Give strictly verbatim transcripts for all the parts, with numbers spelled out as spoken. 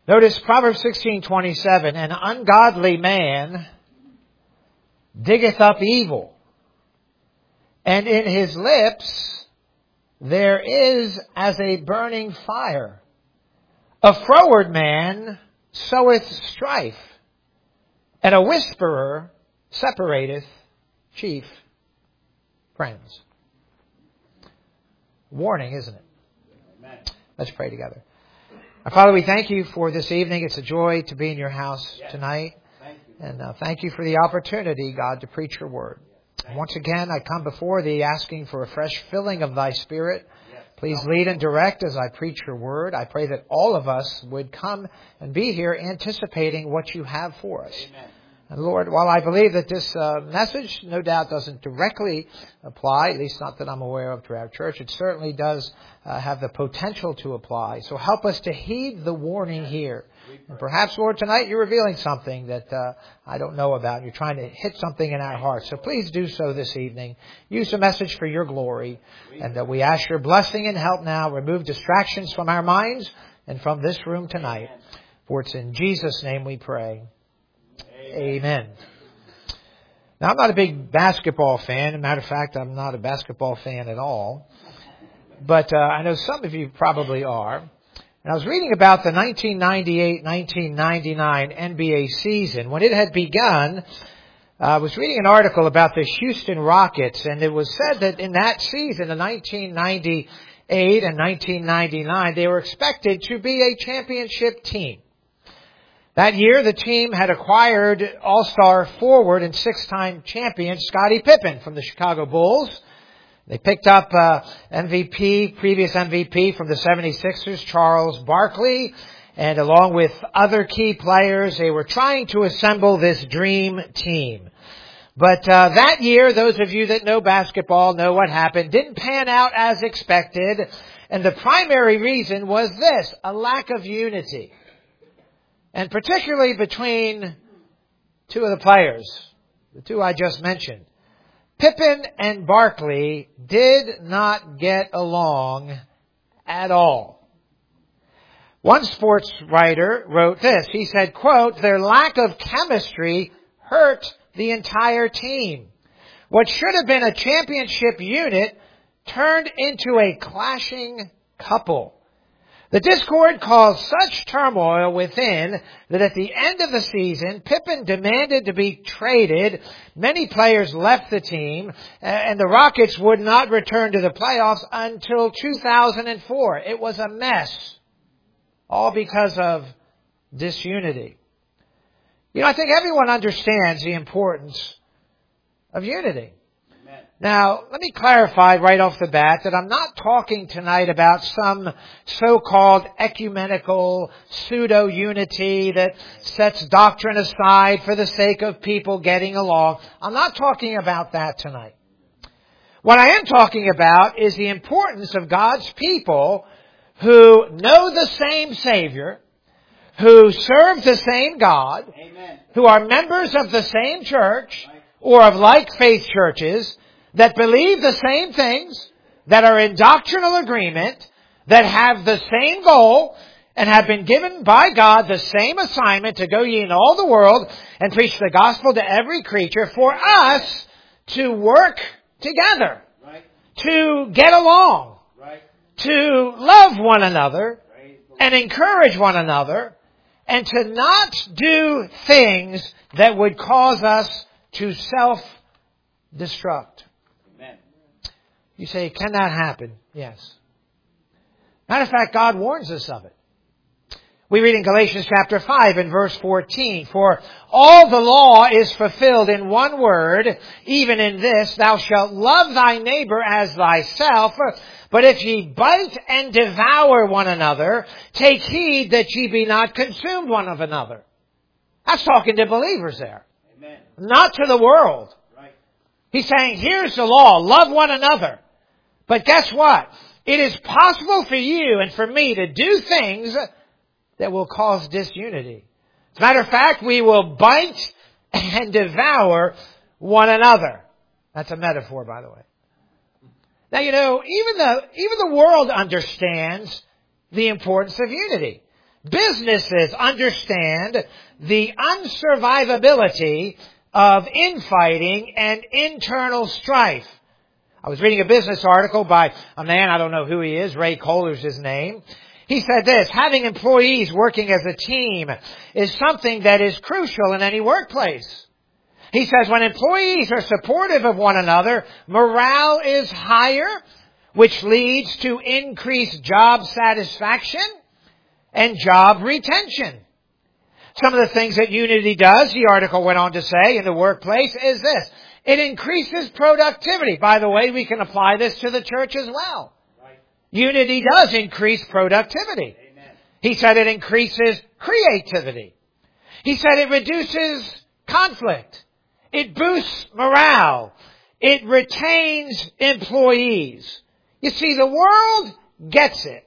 Notice Proverbs sixteen twenty-seven, an ungodly man diggeth up evil, and in his lips there is as a burning fire. A froward man soweth strife, and a whisperer separateth chief friends. Warning, isn't it? Amen. Let's pray together. Our Father, we thank you for this evening. It's a joy to be in your house yes. tonight. Thank you. And uh, thank you for the opportunity, God, to preach your word. Yes. Once again, I come before thee asking for a fresh filling of thy Spirit. Yes. Please lead and direct as I preach your word. I pray that all of us would come and be here anticipating what you have for us. Amen. And Lord, while I believe that this uh, message no doubt doesn't directly apply, at least not that I'm aware of to our church, it certainly does uh, have the potential to apply. So help us to heed the warning here. And perhaps, Lord, tonight you're revealing something that uh, I don't know about. And you're trying to hit something in our hearts. So please do so this evening. Use the message for your glory. And that we ask your blessing and help now. Remove distractions from our minds and from this room tonight. For it's in Jesus' name we pray. Amen. Now, I'm not a big basketball fan. As a matter of fact, I'm not a basketball fan at all. But uh, I know some of you probably are. And I was reading about the nineteen ninety-eight nineteen ninety-nine N B A season. When it had begun, uh, I was reading an article about the Houston Rockets. And it was said that in that season, the nineteen ninety-eight and nineteen ninety-nine, they were expected to be a championship team. That year, the team had acquired all-star forward and six-time champion Scottie Pippen from the Chicago Bulls. They picked up uh, M V P, previous M V P from the seventy-sixers, Charles Barkley, and along with other key players, they were trying to assemble this dream team. But uh, that year, those of you that know basketball know what happened, didn't pan out as expected, and the primary reason was this, a lack of unity. And particularly between two of the players, the two I just mentioned. Pippen and Barkley did not get along at all. One sports writer wrote this. He said, quote, their lack of chemistry hurt the entire team. What should have been a championship unit turned into a clashing couple. The discord caused such turmoil within that at the end of the season, Pippen demanded to be traded. Many players left the team, and the Rockets would not return to the playoffs until two thousand four. It was a mess, all because of disunity. You know, I think everyone understands the importance of unity. Now, let me clarify right off the bat that I'm not talking tonight about some so-called ecumenical pseudo-unity that sets doctrine aside for the sake of people getting along. I'm not talking about that tonight. What I am talking about is the importance of God's people who know the same Savior, who serve the same God, Amen. Who are members of the same church or of like faith churches, that believe the same things, that are in doctrinal agreement, that have the same goal, and have been given by God the same assignment to go ye in all the world and preach the gospel to every creature, for us to work together, right. To get along, right. To love one another, right. And encourage one another, and to not do things that would cause us to self-destruct. You say, can that happen? Yes. Matter of fact, God warns us of it. We read in Galatians chapter five and verse fourteen, for all the law is fulfilled in one word, even in this, thou shalt love thy neighbor as thyself. But if ye bite and devour one another, take heed that ye be not consumed one of another. That's talking to believers there. Amen. Not to the world. Right. He's saying, here's the law, love one another. But guess what? It is possible for you and for me to do things that will cause disunity. As a matter of fact, we will bite and devour one another. That's a metaphor, by the way. Now, you know, even the, even the world understands the importance of unity. businesses understand the unsurvivability of infighting and internal strife. I was reading a business article by a man, I don't know who he is, Ray Kohler's his name. He said this: having employees working as a team is something that is crucial in any workplace. He says when employees are supportive of one another, morale is higher, which leads to increased job satisfaction and job retention. Some of the things that Unity does, the article went on to say, in the workplace is this: it increases productivity. By the way, we can apply this to the church as well. Right. Unity does increase productivity. Amen. He said it increases creativity. He said it reduces conflict. It boosts morale. It retains employees. You see, the world gets it.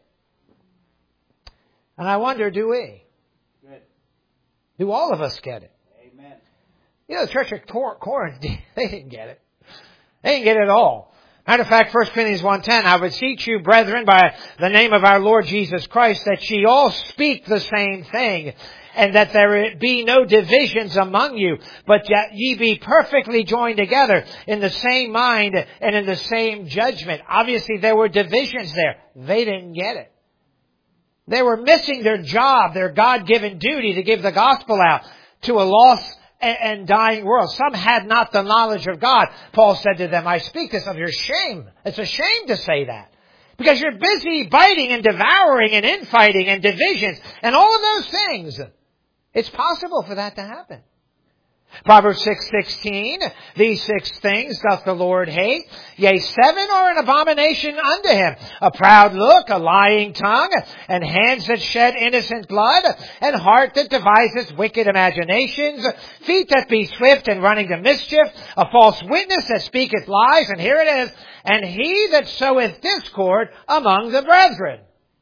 And I wonder, do we? Good. Do all of us get it? Amen. You know, the church at Corinth, they didn't get it. They didn't get it at all. Matter of fact, First Corinthians one ten, I beseech you, brethren, by the name of our Lord Jesus Christ, that ye all speak the same thing, and that there be no divisions among you, but that ye be perfectly joined together in the same mind and in the same judgment. Obviously, there were divisions there. They didn't get it. They were missing their job, their God-given duty to give the gospel out to a lost and dying world. Some had not the knowledge of God. Paul said to them, I speak this of your shame. It's a shame to say that. Because you're busy biting and devouring and infighting and divisions and all of those things. It's possible for that to happen. Proverbs six sixteen, these six things doth the Lord hate. Yea, seven are an abomination unto him. A proud look, a lying tongue, and hands that shed innocent blood, and heart that deviseth wicked imaginations, feet that be swift in running to mischief, a false witness that speaketh lies, and here it is, and he that soweth discord among the brethren.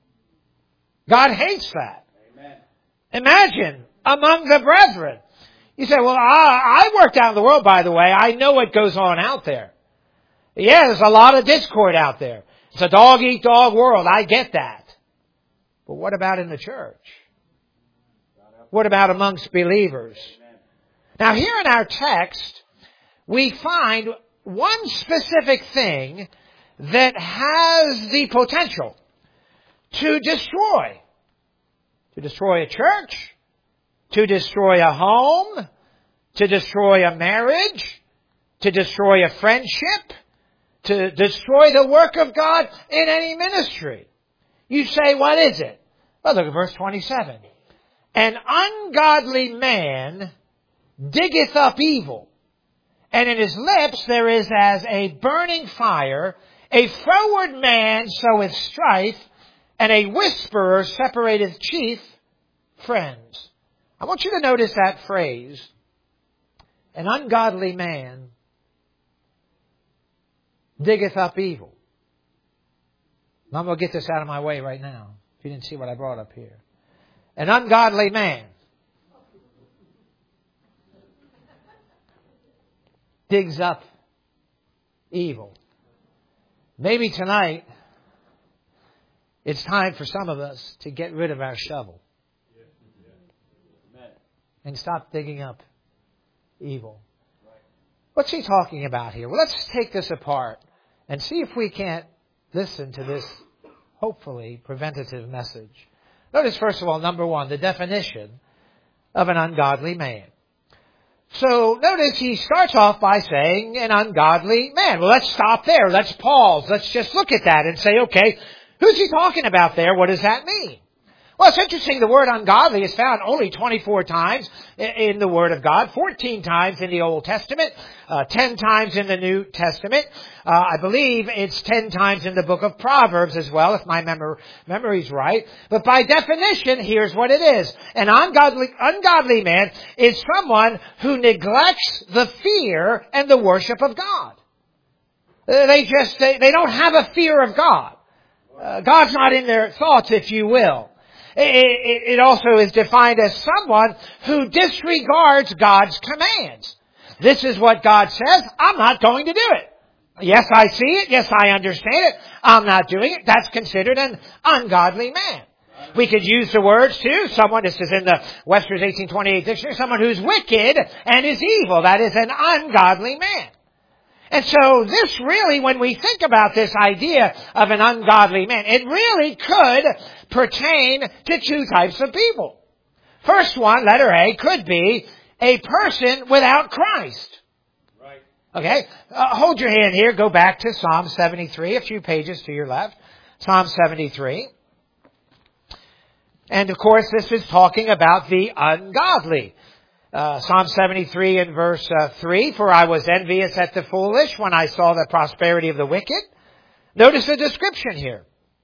God hates that. Amen. Imagine, among the brethren. You say, well, I, I work down the world, by the way. I know what goes on out there. Yeah, there's a lot of discord out there. It's a dog-eat-dog world. I get that. But what about in the church? What about amongst believers? Now, here in our text, we find one specific thing that has the potential to destroy. To destroy a church. To destroy a home, to destroy a marriage, to destroy a friendship, to destroy the work of God in any ministry. You say, what is it? Well, look at verse twenty-seven. An ungodly man diggeth up evil, and in his lips there is as a burning fire. A froward man soweth strife, and a whisperer separateth chief friends. I want you to notice that phrase, an ungodly man diggeth up evil. I'm going to get this out of my way right now, if you didn't see what I brought up here. An ungodly man digs up evil. Maybe tonight, it's time for some of us to get rid of our shovel. And stop digging up evil. What's he talking about here? Well, let's take this apart and see if we can't listen to this, hopefully, preventative message. Notice, first of all, number one, the definition of an ungodly man. So, notice he starts off by saying an ungodly man. Well, let's stop there. Let's pause. Let's just look at that and say, okay, who's he talking about there? What does that mean? Well, it's interesting, the word ungodly is found only twenty-four times in the Word of God, fourteen times in the Old Testament, uh, ten times in the New Testament. Uh, I believe it's ten times in the book of Proverbs as well, if my mem- memory's right. But by definition, here's what it is. An ungodly, ungodly man is someone who neglects the fear and the worship of God. Uh, they just, they, they don't have a fear of God. Uh, God's not in their thoughts, if you will. It also is defined as someone who disregards God's commands. This is what God says. I'm not going to do it. Yes, I see it. Yes, I understand it. I'm not doing it. That's considered an ungodly man. We could use the words too. Someone, this is in the Webster's eighteen twenty-eight dictionary, someone who's wicked and is evil. That is an ungodly man. And so this really, when we think about this idea of an ungodly man, it really could pertain to two types of people. First one, letter A, could be a person without Christ. Right. Okay? Uh, hold your hand here. Go back to Psalm seventy-three, a few pages to your left. Psalm seventy-three. And of course, this is talking about the ungodly. Uh, Psalm seventy-three and verse uh, three, for I was envious at the foolish when I saw the prosperity of the wicked. Notice the description here.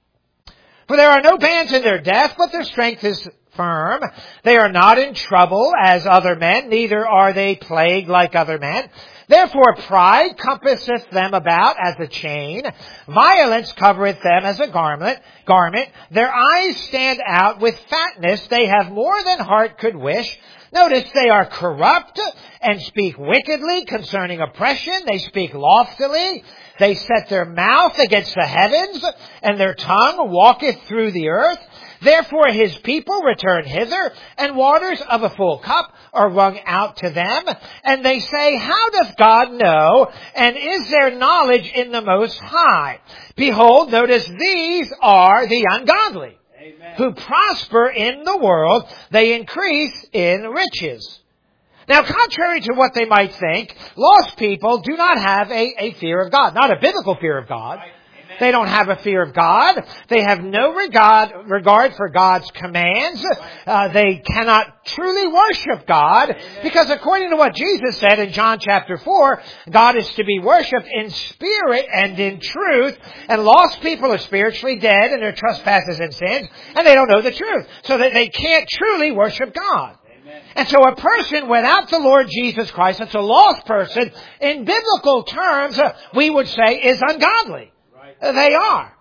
For there are no bands in their death, but their strength is firm. They are not in trouble as other men, neither are they plagued like other men. Therefore pride compasseth them about as a chain. Violence covereth them as a garment. Garment. Their eyes stand out with fatness. They have more than heart could wish. Notice they are corrupt and speak wickedly concerning oppression. They speak loftily. They set their mouth against the heavens, and their tongue walketh through the earth. Therefore his people return hither, and waters of a full cup are wrung out to them. And they say, how doth God know? And is there knowledge in the Most High? Behold, notice these are the ungodly. Amen. Who prosper in the world, they increase in riches. Now, contrary to what they might think, lost people do not have a, a fear of God, not a biblical fear of God. Right. They don't have a fear of God. They have no regard, regard for God's commands. Uh, they cannot truly worship God because according to what Jesus said in John chapter four, God is to be worshipped in spirit and in truth. And lost people are spiritually dead in their trespasses and sins, and they don't know the truth. So that they can't truly worship God. And so a person without the Lord Jesus Christ, that's a lost person, in biblical terms, uh, we would say is ungodly. They are.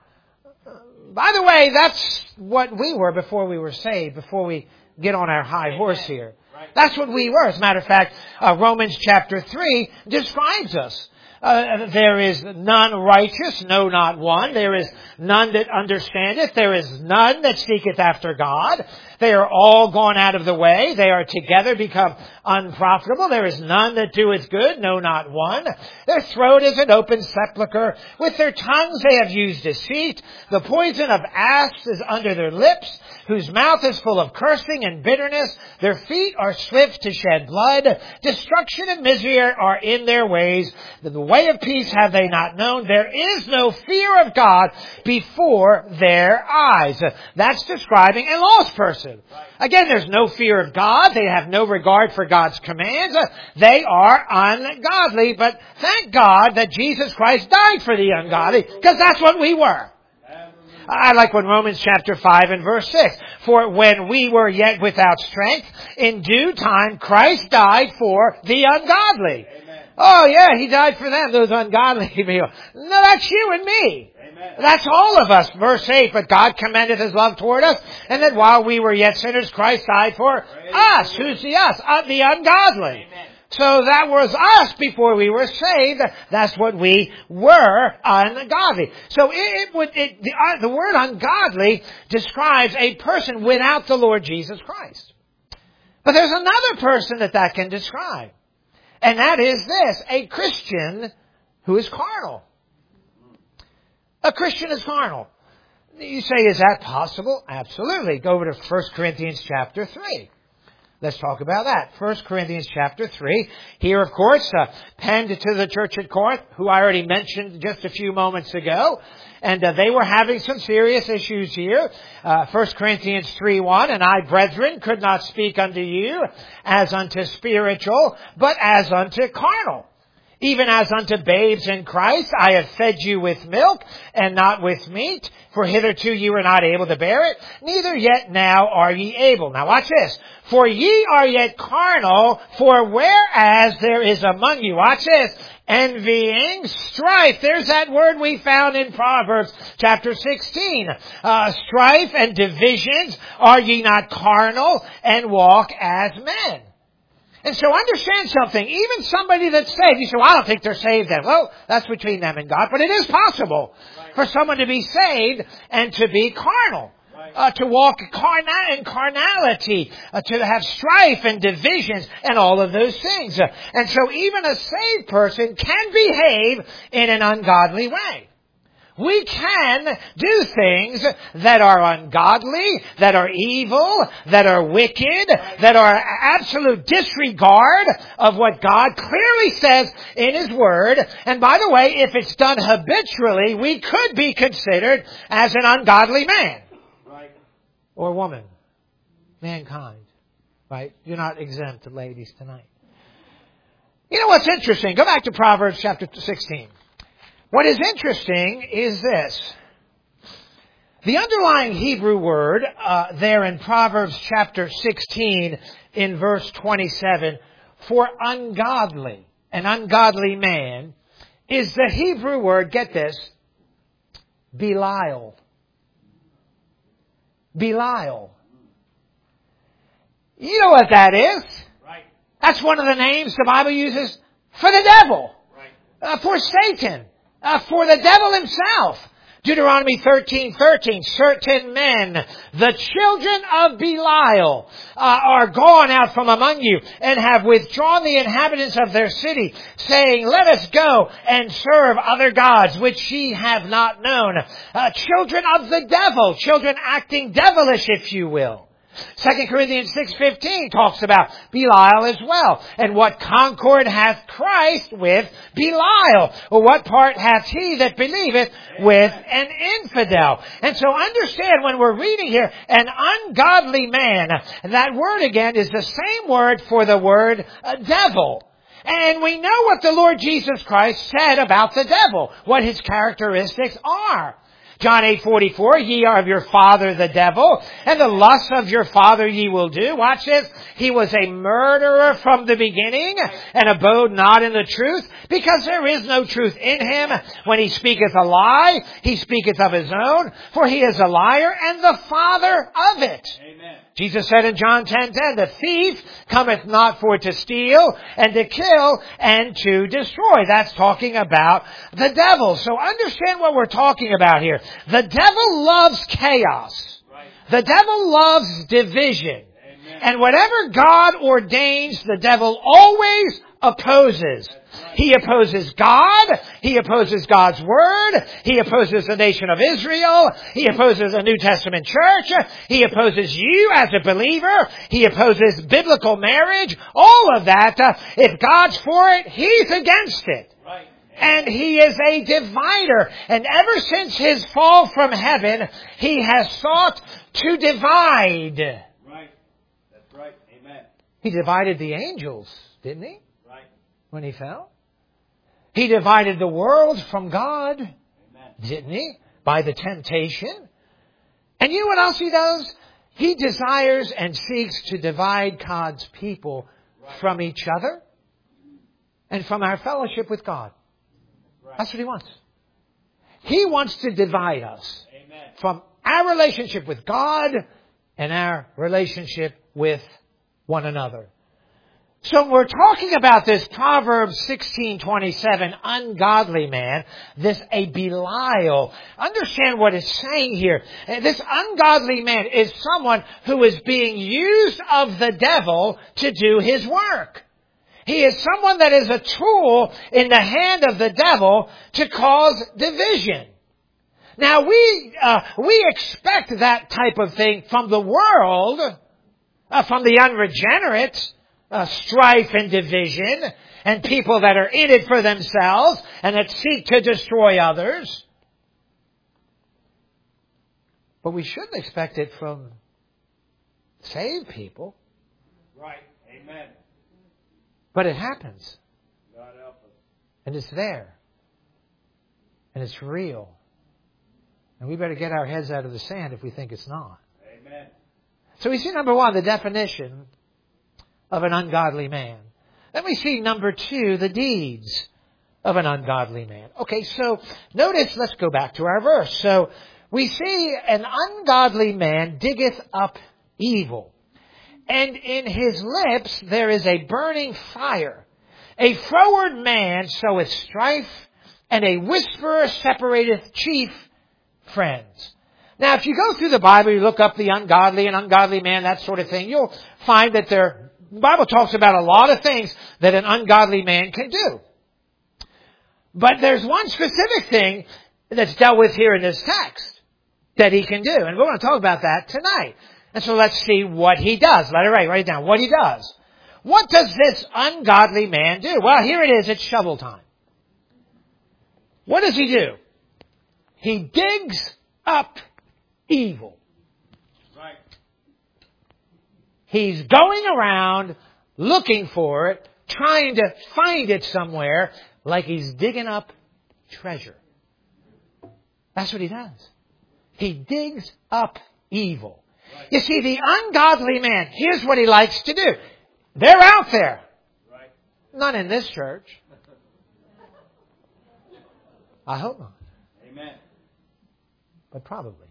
By the way, that's what we were before we were saved, before we get on our high horse here. That's what we were. As a matter of fact, uh, Romans chapter three describes us. Uh, there is none righteous, no, not one. There is none that understandeth. There is none that seeketh after God. They are all gone out of the way. They are together become unprofitable. There is none that doeth good, no, not one. Their throat is an open sepulchre. With their tongues they have used deceit. The poison of asps is under their lips, whose mouth is full of cursing and bitterness. Their feet are swift to shed blood. Destruction and misery are in their ways. The way of peace have they not known. There is no fear of God before their eyes. That's describing a lost person. Again, there's no fear of God. They have no regard for God's commands. They are ungodly. But thank God that Jesus Christ died for the ungodly, because that's what we were. I like when Romans chapter five and verse six. For when we were yet without strength, in due time Christ died for the ungodly. Amen. Oh yeah, He died for them, those ungodly people. No, that's you and me. Amen. That's all of us. Verse eight, but God commendeth His love toward us, and that while we were yet sinners, Christ died for Praise us. the Who's the us? Uh, the ungodly. Amen. So that was us before we were saved. That's what we were, ungodly. So it, it would it, the, uh, the word ungodly describes a person without the Lord Jesus Christ. But there's another person that that can describe, and that is this: a Christian who is carnal. A Christian is carnal. You say, is that possible? Absolutely. Go over to First Corinthians chapter three. Let's talk about that. First Corinthians chapter three. Here, of course, uh, penned to the church at Corinth, who I already mentioned just a few moments ago. And uh, they were having some serious issues here. Uh, First Corinthians three one, and I, brethren, could not speak unto you as unto spiritual, but as unto carnal. Even as unto babes in Christ, I have fed you with milk and not with meat, for hitherto you were not able to bear it, neither yet now are ye able. Now watch this. For ye are yet carnal, for whereas there is among you, watch this, envying, strife. There's that word we found in Proverbs chapter sixteen. Uh, strife and divisions, are ye not carnal and walk as men? And so understand something. Even somebody that's saved, you say, well, I don't think they're saved then. Well, that's between them and God. But it is possible right. for someone to be saved and to be carnal. Right. Uh, to walk carna- in carnality, uh, to have strife and divisions and all of those things. Uh, and so even a saved person can behave in an ungodly way. We can do things that are ungodly, that are evil, that are wicked, that are absolute disregard of what God clearly says in His Word. And by the way, if it's done habitually, we could be considered as an ungodly man. Right. Or woman. Mankind. Right? You're not exempt, ladies, tonight. You know what's interesting? Go back to Proverbs chapter sixteen. What is interesting is this. The underlying Hebrew word uh, there in Proverbs chapter sixteen in verse twenty-seven for ungodly, an ungodly man, is the Hebrew word, get this, Belial. Belial. You know what that is? Right. That's one of the names the Bible uses for the devil, right. uh, for Satan. Uh, for the devil himself. Deuteronomy thirteen thirteen. Certain men, the children of Belial, uh, are gone out from among you and have withdrawn the inhabitants of their city, saying, let us go and serve other gods, which ye have not known. Uh, children of the devil, children acting devilish, if you will. Second Corinthians six fifteen talks about Belial as well. And what concord hath Christ with Belial? Or what part hath he that believeth with an infidel? And so understand when we're reading here, an ungodly man, that word again is the same word for the word uh, devil. And we know what the Lord Jesus Christ said about the devil, what his characteristics are. John eight forty-four, ye are of your father the devil, and the lusts of your father ye will do. Watch this. He was a murderer from the beginning, and abode not in the truth, because there is no truth in him. When he speaketh a lie, he speaketh of his own, for he is a liar and the father of it. Amen. Jesus said in John ten ten, the thief cometh not for to steal and to kill and to destroy. That's talking about the devil. So understand what we're talking about here. The devil loves chaos. Right. The devil loves division. Amen. And whatever God ordains, the devil always opposes. He opposes God. He opposes God's Word. He opposes the nation of Israel. He opposes the New Testament church. He opposes you as a believer. He opposes biblical marriage. All of that. Uh, if God's for it, He's against it. Right. And He is a divider. And ever since His fall from heaven, He has sought to divide. Right. That's right. Amen. He divided the angels, didn't He? Right. When He fell. He divided the world from God, amen, didn't He? By the temptation. And you know what else He does? He desires and seeks to divide God's people right. from each other and from our fellowship with God. Right. That's what He wants. He wants to divide us, amen, from our relationship with God and our relationship with one another. So when we're talking about this Proverbs sixteen twenty-seven, ungodly man, this a Belial, understand what it's saying here. This ungodly man is someone who is being used of the devil to do his work. He is someone that is a tool in the hand of the devil to cause division. Now we, uh, we expect that type of thing from the world, uh, from the unregenerate. Uh, strife and division, and people that are in it for themselves and that seek to destroy others. But we shouldn't expect it from saved people. Right. Amen. But it happens. God help us. And it's there. And it's real. And we better get our heads out of the sand if we think it's not. Amen. So we see, number one, the definition of an ungodly man. Then we see, number two, the deeds of an ungodly man. Okay, so notice, let's go back to our verse. So we see an ungodly man diggeth up evil, and in his lips there is a burning fire. A froward man soweth strife, and a whisperer separateth chief friends. Now, if you go through the Bible, you look up the ungodly and ungodly man, that sort of thing, you'll find that there, the Bible talks about a lot of things that an ungodly man can do. But there's one specific thing that's dealt with here in this text that he can do. And we're going to talk about that tonight. And so let's see what he does. Let it write, write it down. What he does. What does this ungodly man do? Well, here it is. It's shovel time. What does he do? He digs up evil. Right. He's going around looking for it, trying to find it somewhere, like he's digging up treasure. That's what he does. He digs up evil. Right. You see, the ungodly man, here's what he likes to do. They're out there. Right. Not in this church. I hope not. Amen. But probably.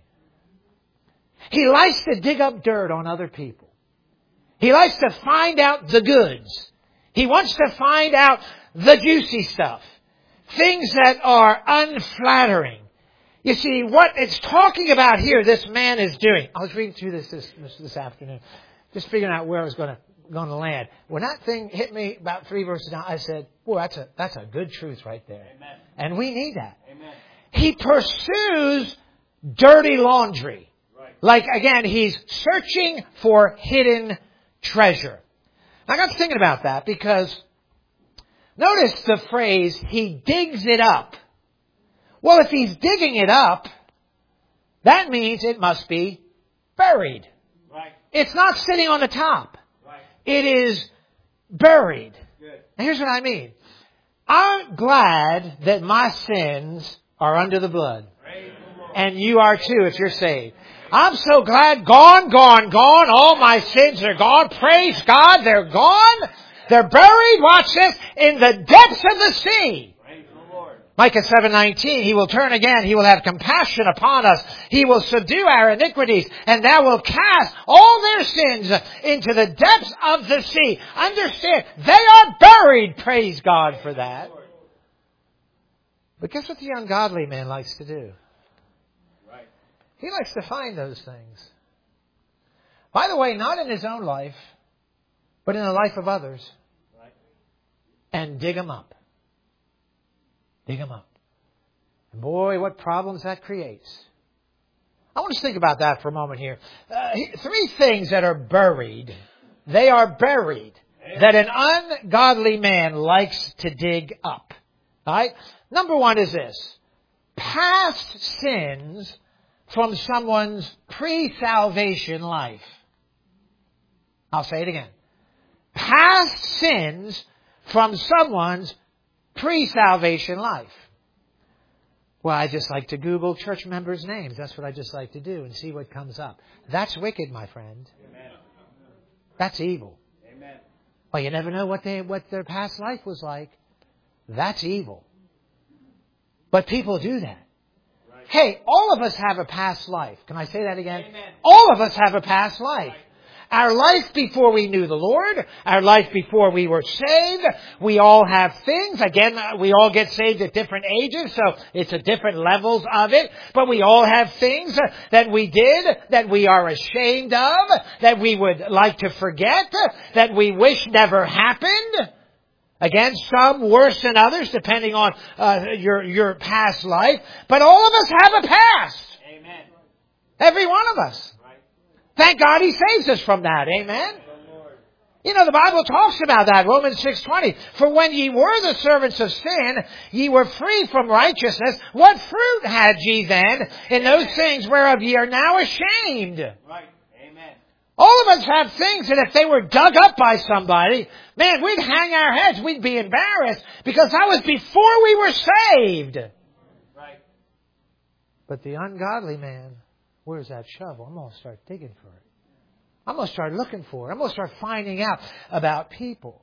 He likes to dig up dirt on other people. He likes to find out the goods. He wants to find out the juicy stuff. Things that are unflattering. You see, what it's talking about here, this man is doing. I was reading through this this, this afternoon, just figuring out where I was going to going to land. When that thing hit me about three verses down, I said, boy, that's a that's a good truth right there. Amen. And we need that. Amen. He pursues dirty laundry. Right. Like, again, he's searching for hidden treasure. I got thinking about that because notice the phrase, he digs it up. Well, if he's digging it up, that means it must be buried. Right. It's not sitting on the top. Right. It is buried. Good. And here's what I mean. I'm glad that my sins are under the blood. Praise the Lord. And you are too if you're saved. I'm so glad. Gone, gone, gone. All my sins are gone. Praise God. They're gone. They're buried. Watch this. In the depths of the sea. Praise the Lord. Micah seven nineteen. He will turn again. He will have compassion upon us. He will subdue our iniquities. And thou will cast all their sins into the depths of the sea. Understand. They are buried. Praise God for that. But guess what the ungodly man likes to do? Right. He likes to find those things. By the way, not in his own life, but in the life of others. Right. And dig them up. Dig them up. And boy, what problems that creates. I want to think about that for a moment here. Uh, three things that are buried. They are buried. That an ungodly man likes to dig up. All right? Number one is this. Past sins from someone's pre-salvation life. I'll say it again. Past sins from someone's pre-salvation life. Well, I just like to Google church members' names. That's what I just like to do and see what comes up. That's wicked, my friend. Amen. That's evil. Amen. Well, you never know what they what their past life was like. That's evil. But people do that. Right. Hey, all of us have a past life. Can I say that again? Amen. All of us have a past life. Right. Our life before we knew the Lord, our life before we were saved, we all have things. Again, we all get saved at different ages, so it's at different levels of it. But we all have things that we did, that we are ashamed of, that we would like to forget, that we wish never happened. Again, some worse than others, depending on uh, your your past life. But all of us have a past. Amen. Every one of us. Right. Thank God He saves us from that. Amen? You know, the Bible talks about that. Romans six twenty. For when ye were the servants of sin, ye were free from righteousness. What fruit had ye then in those things whereof ye are now ashamed? Right. Amen. All of us have things that if they were dug up by somebody, man, we'd hang our heads. We'd be embarrassed because that was before we were saved. Right. But the ungodly man, where's that shovel? I'm going to start digging for it. I'm going to start looking for it. I'm going to start finding out about people.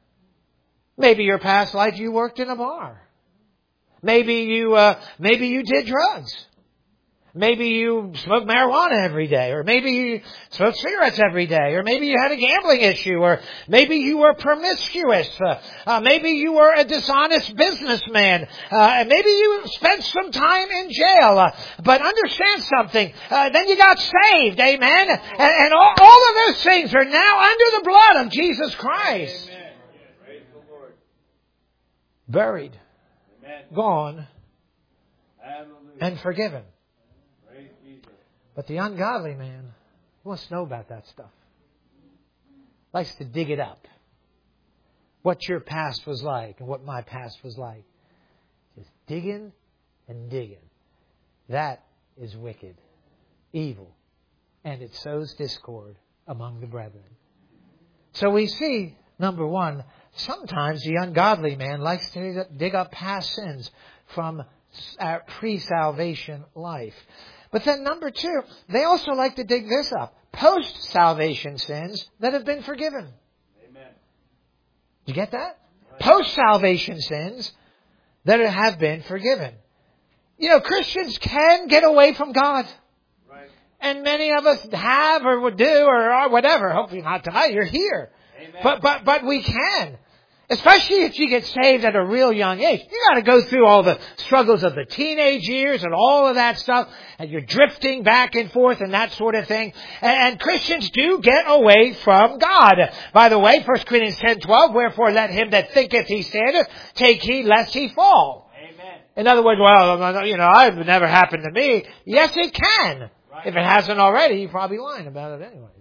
Maybe your past life you worked in a bar. Maybe you, uh, maybe you did drugs. Maybe you smoke marijuana every day, or maybe you smoke cigarettes every day, or maybe you had a gambling issue, or maybe you were promiscuous, uh, uh, maybe you were a dishonest businessman, uh, maybe you spent some time in jail. Uh, but understand something, uh, then you got saved, amen? And, and all, all of those things are now under the blood of Jesus Christ. Amen. Praise the Lord. Buried, Amen. gone, Hallelujah. and forgiven. Praise Jesus. But the ungodly man wants to know about that stuff. Likes to dig it up. What your past was like and what my past was like. Just digging and digging. That is wicked, evil, and it sows discord among the brethren. So we see, number one, sometimes the ungodly man likes to dig up past sins from our pre-salvation life. But then number two, they also like to dig this up. Post-salvation sins that have been forgiven. Amen. Did you get that? Right. Post-salvation sins that have been forgiven. You know, Christians can get away from God. Right. And many of us have or would do or, or whatever. Hopefully not tonight. You're here. Amen. But, but, but we can. Especially if you get saved at a real young age. You got to go through all the struggles of the teenage years and all of that stuff. And you're drifting back and forth and that sort of thing. And, and Christians do get away from God. By the way, First Corinthians ten twelve, wherefore let him that thinketh he standeth take heed lest he fall. Amen. In other words, well, you know, it would never happen to me. Yes, it can. Right. If it hasn't already, you're probably lying about it anyway.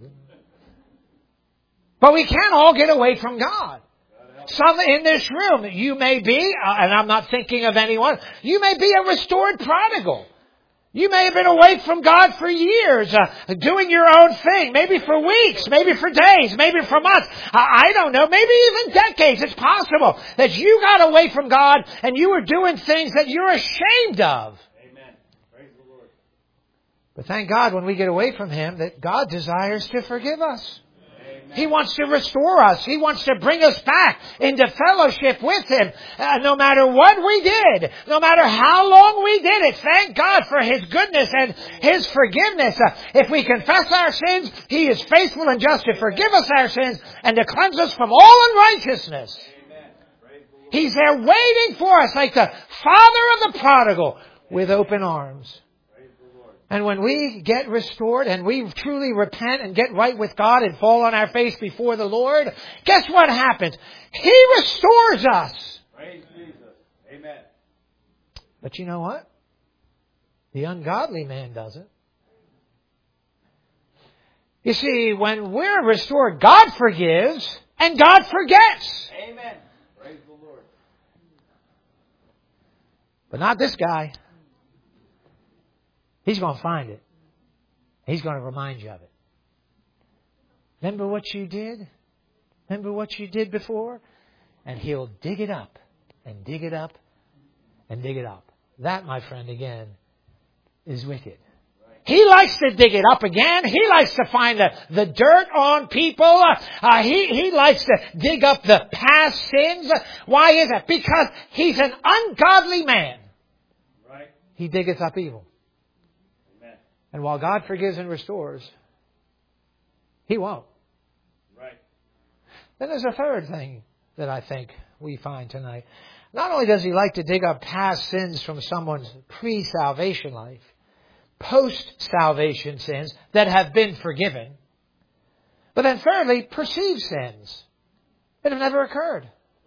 But we can all get away from God. Some in this room, you may be, uh, and I'm not thinking of anyone, you may be a restored prodigal. You may have been away from God for years, uh, doing your own thing, maybe for weeks, maybe for days, maybe for months. Uh, I don't know, maybe even decades. It's possible that you got away from God and you were doing things that you're ashamed of. Amen. Praise the Lord. But thank God when we get away from Him that God desires to forgive us. Amen. He wants to restore us. He wants to bring us back into fellowship with Him. Uh, no matter what we did, no matter how long we did it, thank God for His goodness and His forgiveness. Uh, if we confess our sins, He is faithful and just to forgive us our sins and to cleanse us from all unrighteousness. Amen. Praise the Lord. He's there waiting for us like the father of the prodigal with open arms. And when we get restored and we truly repent and get right with God and fall on our face before the Lord, guess what happens? He restores us. Praise Jesus. Amen. But you know what? The ungodly man doesn't. You see, when we're restored, God forgives and God forgets. Amen. Praise the Lord. But not this guy. He's going to find it. He's going to remind you of it. Remember what you did? Remember what you did before? And He'll dig it up and dig it up and dig it up. That, my friend, again, is wicked. He likes to dig it up again. He likes to find the, the dirt on people. Uh, uh, he, he likes to dig up the past sins. Why is that? Because he's an ungodly man. Right. He diggeth up evil. And while God forgives and restores, He won't. Right. Then there's a third thing that I think we find tonight. Not only does He like to dig up past sins from someone's pre-salvation life, post-salvation sins that have been forgiven, but then thirdly, perceived sins that have never occurred.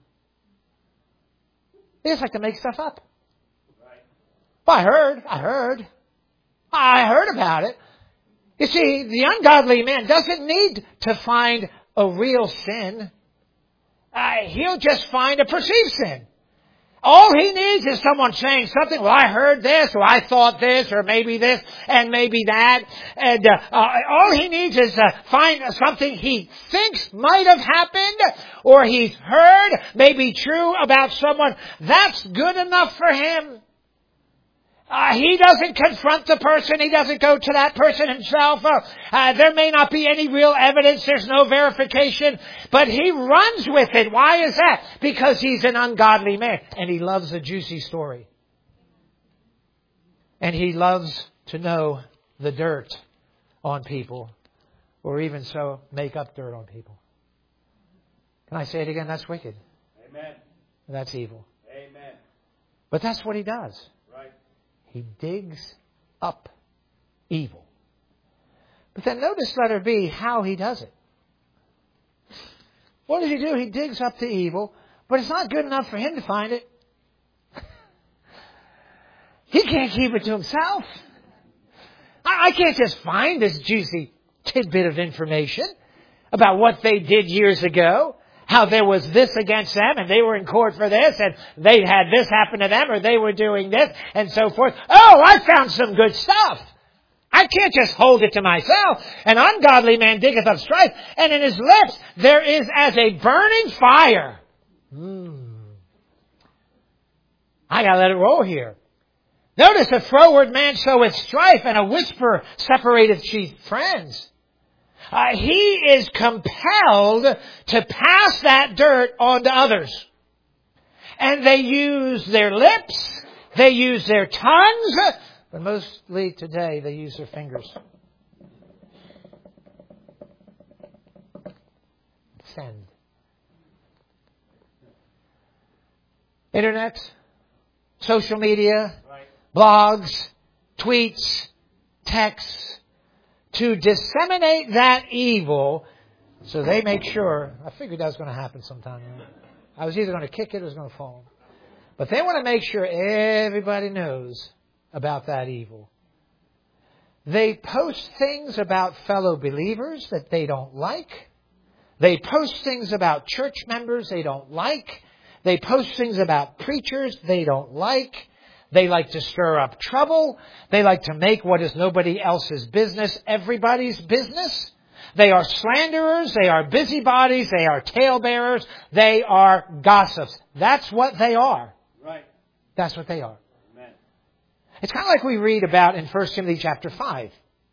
They just like to make stuff up. Right. Well, I heard, I heard. I heard about it. You see, the ungodly man doesn't need to find a real sin. Uh, he'll just find a perceived sin. All he needs is someone saying something, well, I heard this, or I thought this, or maybe this, and maybe that. And uh, uh, all he needs is uh, find something he thinks might have happened, or he's heard may be true about someone. That's good enough for him. Uh, he doesn't confront the person. He doesn't go to that person himself. Uh, uh, there may not be any real evidence. There's no verification. But he runs with it. Why is that? Because he's an ungodly man. And he loves a juicy story. And he loves to know the dirt on people, or even so make up dirt on people. Can I say it again? That's wicked. Amen. That's evil. Amen. But that's what he does. Right. He digs up evil. But then notice letter B, how he does it. What does he do? He digs up the evil, but it's not good enough for him to find it. He can't keep it to himself. I, I can't just find this juicy tidbit of information about what they did years ago, how there was this against them and they were in court for this and they had this happen to them or they were doing this and so forth. Oh, I found some good stuff. I can't just hold it to myself. An ungodly man diggeth up strife, and in his lips there is as a burning fire. Mm. I gotta let it roll here. Notice a froward man soweth strife, and a whisper separateth chief friends. Uh, he is compelled to pass that dirt on to others. And they use their lips, they use their tongues, but mostly today they use their fingers. Send. Internet, social media, right. Blogs, tweets, texts, to disseminate that evil so they make sure. I figured that was going to happen sometime. I was either going to kick it or it was going to fall. But they want to make sure everybody knows about that evil. They post things about fellow believers that they don't like. They post things about church members they don't like. They post things about preachers they don't like. They like to stir up trouble. They like to make what is nobody else's business everybody's business. They are slanderers. They are busybodies. They are talebearers. They are gossips. That's what they are. Right. That's what they are. Amen. It's kind of like we read about in First Timothy chapter five.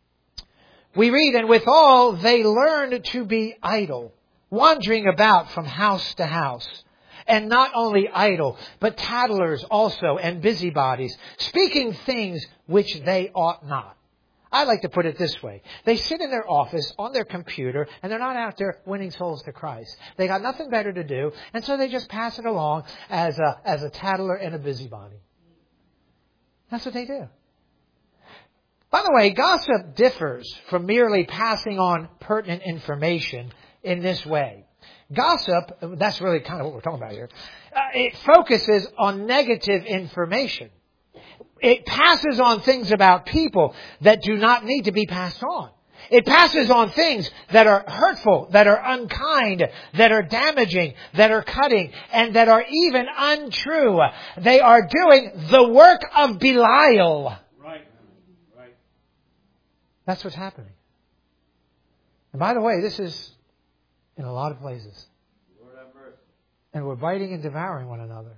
We read, and withal they learned to be idle, wandering about from house to house. And not only idle, but tattlers also and busybodies, speaking things which they ought not. I like to put it this way. They sit in their office on their computer and they're not out there winning souls to Christ. They got nothing better to do, and so they just pass it along as a, as a tattler and a busybody. That's what they do. By the way, gossip differs from merely passing on pertinent information in this way. Gossip, that's really kind of what we're talking about here, uh, it focuses on negative information. It passes on things about people that do not need to be passed on. It passes on things that are hurtful, that are unkind, that are damaging, that are cutting, and that are even untrue. They are doing the work of Belial. Right. Right. That's what's happening. And by the way, this is in a lot of places. Lord have mercy. And we're biting and devouring one another.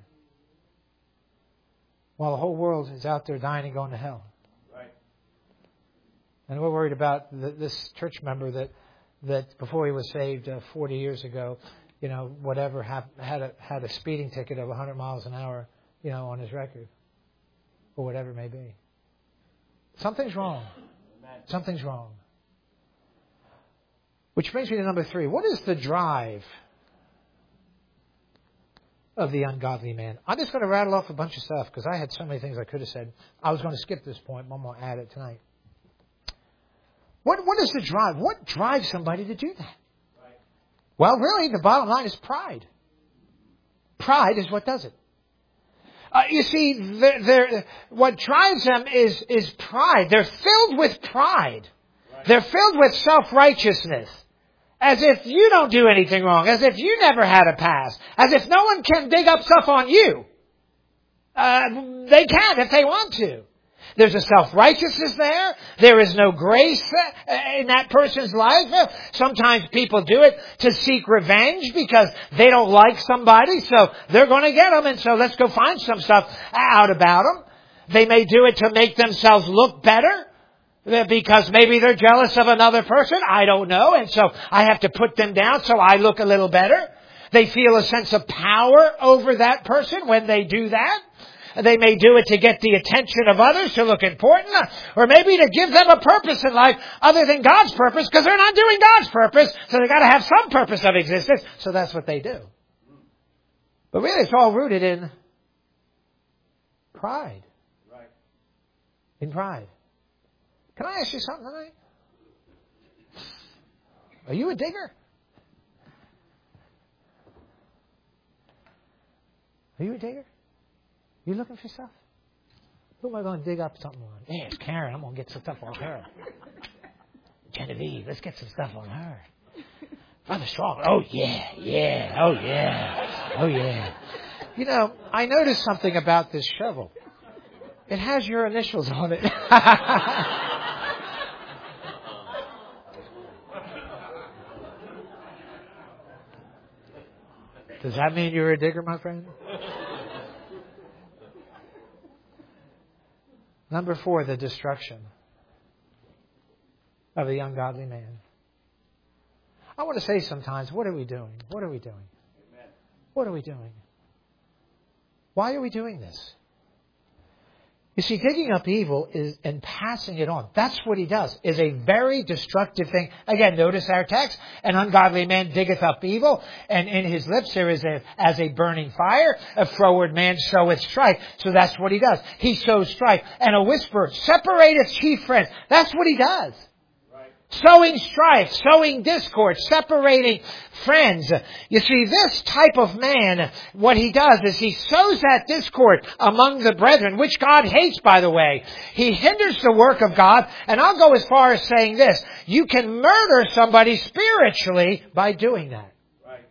While the whole world is out there dying and going to hell. Right. And we're worried about the, this church member that, that before he was saved uh, forty years ago, you know, whatever, had, had, a, had a speeding ticket of one hundred miles an hour, you know, on his record. Or whatever it may be. Something's wrong. Something's wrong. Which brings me to number three. What is the drive of the ungodly man? I'm just going to rattle off a bunch of stuff because I had so many things I could have said. I was going to skip this point, but I'm going to add it tonight. What What is the drive? What drives somebody to do that? Right. Well, really, the bottom line is pride. Pride is what does it. Uh, you see, they're, they're, what drives them is, is pride. They're filled with pride. Right. They're filled with self-righteousness. As if you don't do anything wrong. As if you never had a past. As if no one can dig up stuff on you. Uh, they can if they want to. There's a self-righteousness there. There is no grace in that person's life. Sometimes people do it to seek revenge because they don't like somebody. So they're going to get them. And so let's go find some stuff out about them. They may do it to make themselves look better. Because maybe they're jealous of another person. I don't know. And so I have to put them down so I look a little better. They feel a sense of power over that person when they do that. They may do it to get the attention of others, to look important, or maybe to give them a purpose in life other than God's purpose, because they're not doing God's purpose, so they've got to have some purpose of existence, so that's what they do. But really, it's all rooted in pride. Right. In pride. Can I ask you something tonight? Are you a digger? Are you a digger? You looking for stuff? Who am I going to dig up something on? Yeah, it's Karen. I'm going to get some stuff on her. Genevieve, let's get some stuff on her. Brother Strong. Oh, yeah, yeah, oh, yeah, oh, yeah. You know, I noticed something about this shovel. It has your initials on it. Does that mean you're a digger, my friend? Number four, the destruction of a young godly man. I want to say sometimes, what are we doing? What are we doing? Amen. What are we doing? Why are we doing this? You see, digging up evil is and passing it on. That's what he does. Is a very destructive thing. Again, notice our text. An ungodly man diggeth up evil, and in his lips there is a, as a burning fire. A froward man soweth strife. So that's what he does. He sows strife. And a whisperer separateth chief friends. That's what he does. Sowing strife, sowing discord, separating friends. You see, this type of man, what he does is he sows that discord among the brethren, which God hates, by the way. He hinders the work of God, and I'll go as far as saying this. You can murder somebody spiritually by doing that. Right.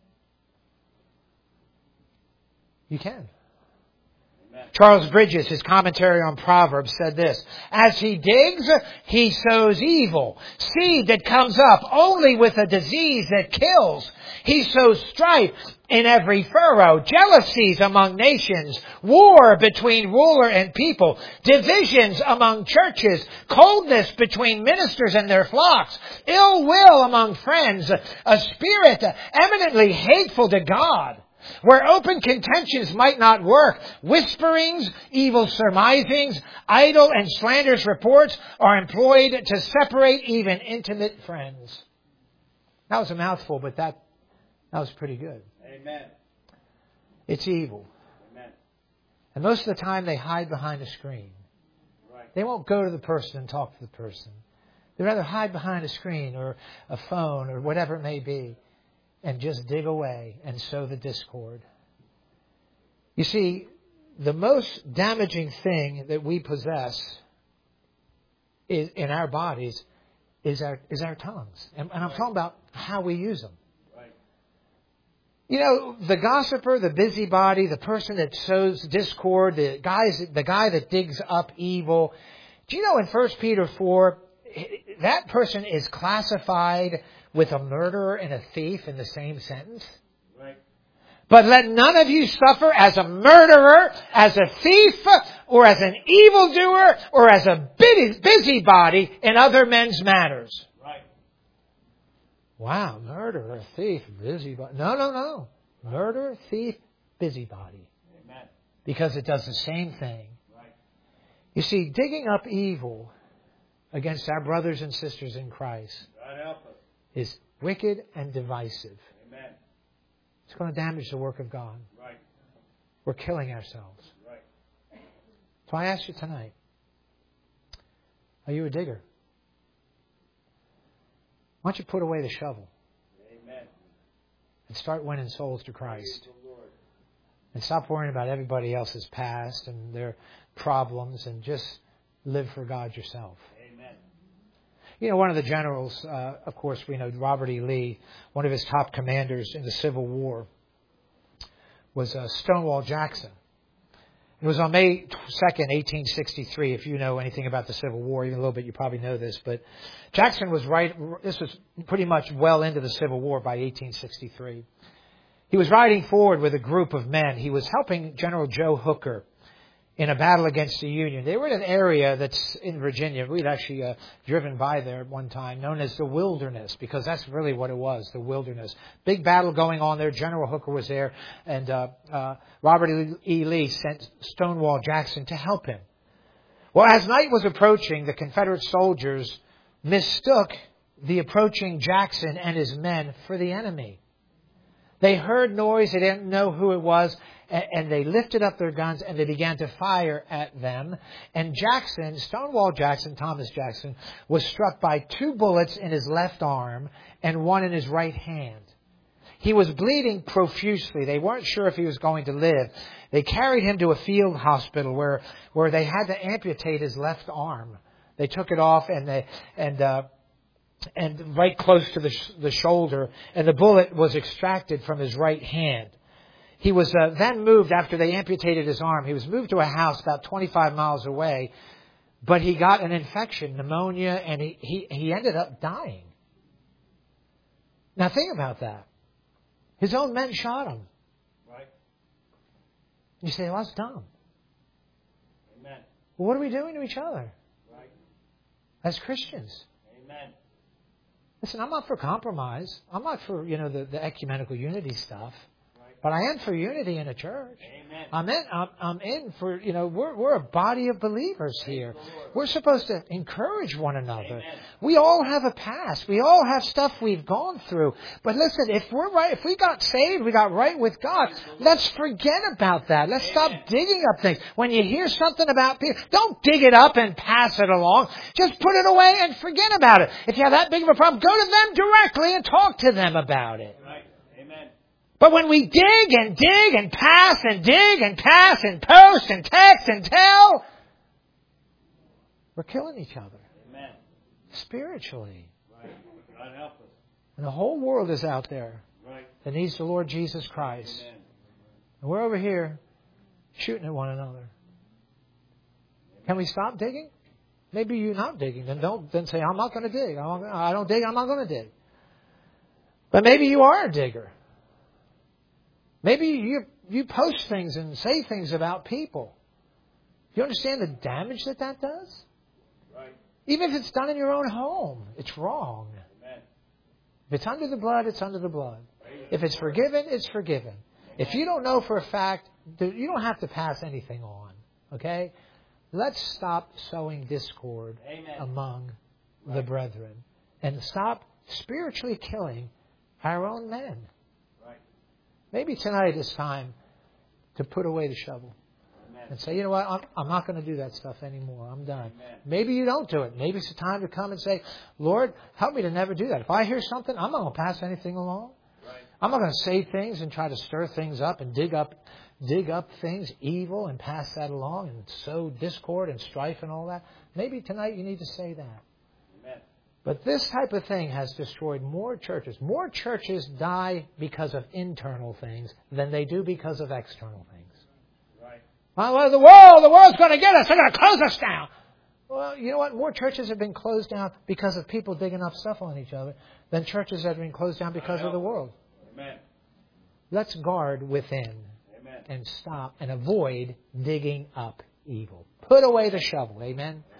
You can. Charles Bridges, his commentary on Proverbs, said this: as he digs, he sows evil, seed that comes up only with a disease that kills. He sows strife in every furrow, jealousies among nations, war between ruler and people, divisions among churches, coldness between ministers and their flocks, ill will among friends, a spirit eminently hateful to God. Where open contentions might not work, whisperings, evil surmisings, idle and slanderous reports are employed to separate even intimate friends. That was a mouthful, but that, that was pretty good. Amen. It's evil. Amen. And most of the time they hide behind a screen. Right. They won't go to the person and talk to the person. They'd rather hide behind a screen or a phone or whatever it may be, and just dig away and sow the discord. You see, the most damaging thing that we possess is, in our bodies is our is our tongues. And, and I'm talking about how we use them. Right. You know, the gossiper, the busybody, the person that sows discord, the guys, the guy that digs up evil. Do you know in First Peter four, that person is classified with a murderer and a thief in the same sentence? Right. But let none of you suffer as a murderer, as a thief, or as an evildoer, or as a busybody in other men's matters. Right. Wow, murderer, thief, busybody. No, no, no. Murderer, thief, busybody. Amen. Because it does the same thing. Right. You see, digging up evil against our brothers and sisters in Christ God help us. is wicked and divisive. Amen. It's going to damage the work of God. Right. We're killing ourselves. Right. So I ask you tonight, are you a digger? Why don't you put away the shovel? Amen. And start winning souls to Christ. Praise the Lord. And stop worrying about everybody else's past and their problems, and just live for God yourself. Amen. You know, one of the generals, uh, of course, we know Robert E. Lee, one of his top commanders in the Civil War, was uh, Stonewall Jackson. It was on May second, eighteen sixty-three. If you know anything about the Civil War, even a little bit, you probably know this. But Jackson was right. This was pretty much well into the Civil War by eighteen sixty-three. He was riding forward with a group of men. He was helping General Joe Hooker in a battle against the Union. They were in an area that's in Virginia. We'd actually uh, driven by there at one time, known as the Wilderness, because that's really what it was, the Wilderness. Big battle going on there. General Hooker was there, and uh, uh, Robert E. Lee sent Stonewall Jackson to help him. Well, as night was approaching, the Confederate soldiers mistook the approaching Jackson and his men for the enemy. They heard noise, they didn't know who it was, and they lifted up their guns and they began to fire at them. And Jackson, Stonewall Jackson, Thomas Jackson, was struck by two bullets in his left arm and one in his right hand. He was bleeding profusely. They weren't sure if he was going to live. They carried him to a field hospital where, where they had to amputate his left arm. They took it off and they, and, uh, and right close to the, sh- the shoulder, and the bullet was extracted from his right hand. He was uh, then moved, after they amputated his arm, he was moved to a house about twenty-five miles away, but he got an infection, pneumonia, and he, he, he ended up dying. Now think about that. His own men shot him. Right. You say, well, that's dumb. Amen. Well, what are we doing to each other Right. as Christians? Amen. Listen, I'm not for compromise. I'm not for, you know, the, the ecumenical unity stuff. Right. But I am for unity in a church. Amen. I'm in, I'm, I'm in for, you know, we're, we're a body of believers here. We're supposed to encourage one another. Amen. We all have a past. We all have stuff we've gone through. But listen, if we're right, if we got saved, we got right with God, let's forget about that. Let's stop digging up things. When you hear something about people, don't dig it up and pass it along. Just put it away and forget about it. If you have that big of a problem, go to them directly and talk to them about it. Right. Amen. But when we dig and dig and pass and dig and pass and post and text and tell, we're killing each other. Amen. Spiritually. Right. God help us. And the whole world is out there Right. that needs the Lord Jesus Christ. Amen. And we're over here shooting at one another. Can we stop digging? Maybe you're not digging. Then don't then say, I'm not going to dig. I'm not, I don't dig. I'm not going to dig. But maybe you are a digger. Maybe you you post things and say things about people. Do you understand the damage that that does? Right. Even if it's done in your own home, it's wrong. Amen. If it's under the blood, it's under the blood. If it's forgiven, it's forgiven. If you don't know for a fact, you don't have to pass anything on. Okay? Let's stop sowing discord Amen. among the brethren. And stop spiritually killing our own men. Right. Maybe tonight is time to put away the shovel. Amen. And say, you know what, I'm, I'm not going to do that stuff anymore. I'm done. Amen. Maybe you don't do it. Maybe it's a time to come and say, Lord, help me to never do that. If I hear something, I'm not going to pass anything along. Right. I'm not going to say things and try to stir things up and dig up dig up things, evil, and pass that along and sow discord and strife and all that. Maybe tonight you need to say that. Amen. But this type of thing has destroyed more churches. More churches die because of internal things than they do because of external things. Right. Well, the world, the world's going to get us. They're going to close us down. Well, you know what? More churches have been closed down because of people digging up stuff on each other than churches that have been closed down because of the world. Amen. Let's guard within Amen. and stop and avoid digging up evil. Put away the shovel. Amen.